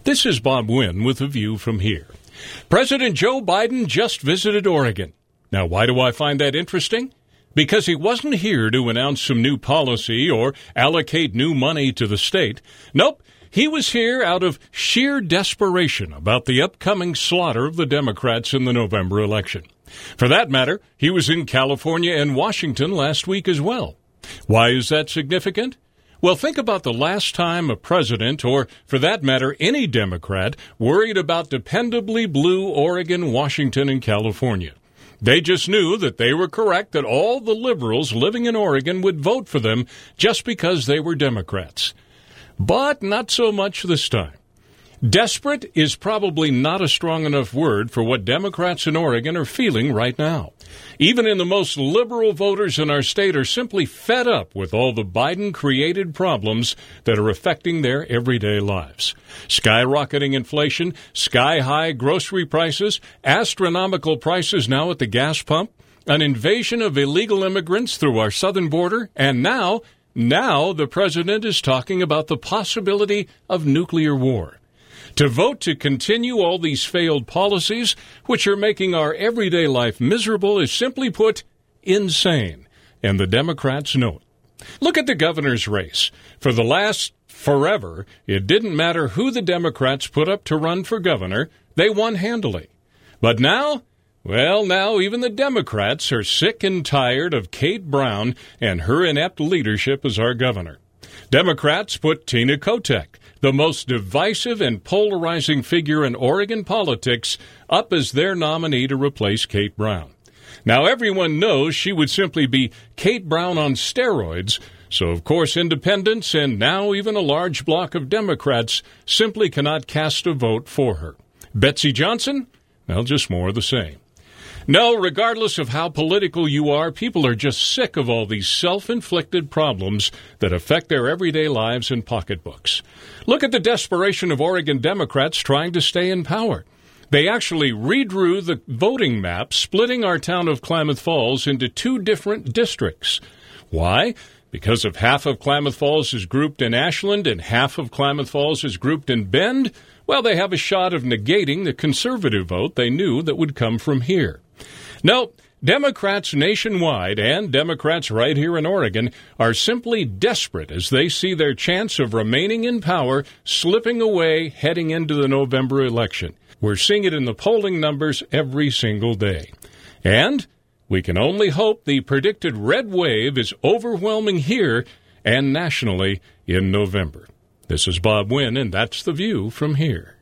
This is Bob Wynn with a view from here. President Joe Biden just visited Oregon. Now, why do I find that interesting? Because he wasn't here to announce some new policy or allocate new money to the state. Nope, he was here out of sheer desperation about the upcoming slaughter of the Democrats in the November election. For that matter, he was in California and Washington last week as well. Why is that significant? Well, think about the last time a president, or for that matter, any Democrat, worried about dependably blue Oregon, Washington, and California. They just knew that they were correct that all the liberals living in Oregon would vote for them just because they were Democrats. But not so much this time. Desperate is probably not a strong enough word for what Democrats in Oregon are feeling right now. Even in the most liberal voters in our state are simply fed up with all the Biden-created problems that are affecting their everyday lives. Skyrocketing inflation, sky-high grocery prices, astronomical prices now at the gas pump, an invasion of illegal immigrants through our southern border, and now the president is talking about the possibility of nuclear war. To vote to continue all these failed policies, which are making our everyday life miserable, is simply put, insane. And the Democrats know it. Look at the governor's race. For the last forever, it didn't matter who the Democrats put up to run for governor, they won handily. But now, now even the Democrats are sick and tired of Kate Brown and her inept leadership as our governor. Democrats put Tina Kotek, the most divisive and polarizing figure in Oregon politics, up as their nominee to replace Kate Brown. Now, everyone knows she would simply be Kate Brown on steroids, so of course independents and now even a large block of Democrats simply cannot cast a vote for her. Betsy Johnson? Well, just more of the same. No, regardless of how political you are, people are just sick of all these self-inflicted problems that affect their everyday lives and pocketbooks. Look at the desperation of Oregon Democrats trying to stay in power. They actually redrew the voting map, splitting our town of Klamath Falls into two different districts. Why? Because if half of Klamath Falls is grouped in Ashland and half of Klamath Falls is grouped in Bend, well, they have a shot of negating the conservative vote they knew that would come from here. No, Democrats nationwide and Democrats right here in Oregon are simply desperate as they see their chance of remaining in power slipping away heading into the November election. We're seeing it in the polling numbers every single day. And we can only hope the predicted red wave is overwhelming here and nationally in November. This is Bob Wynn, and that's The View from here.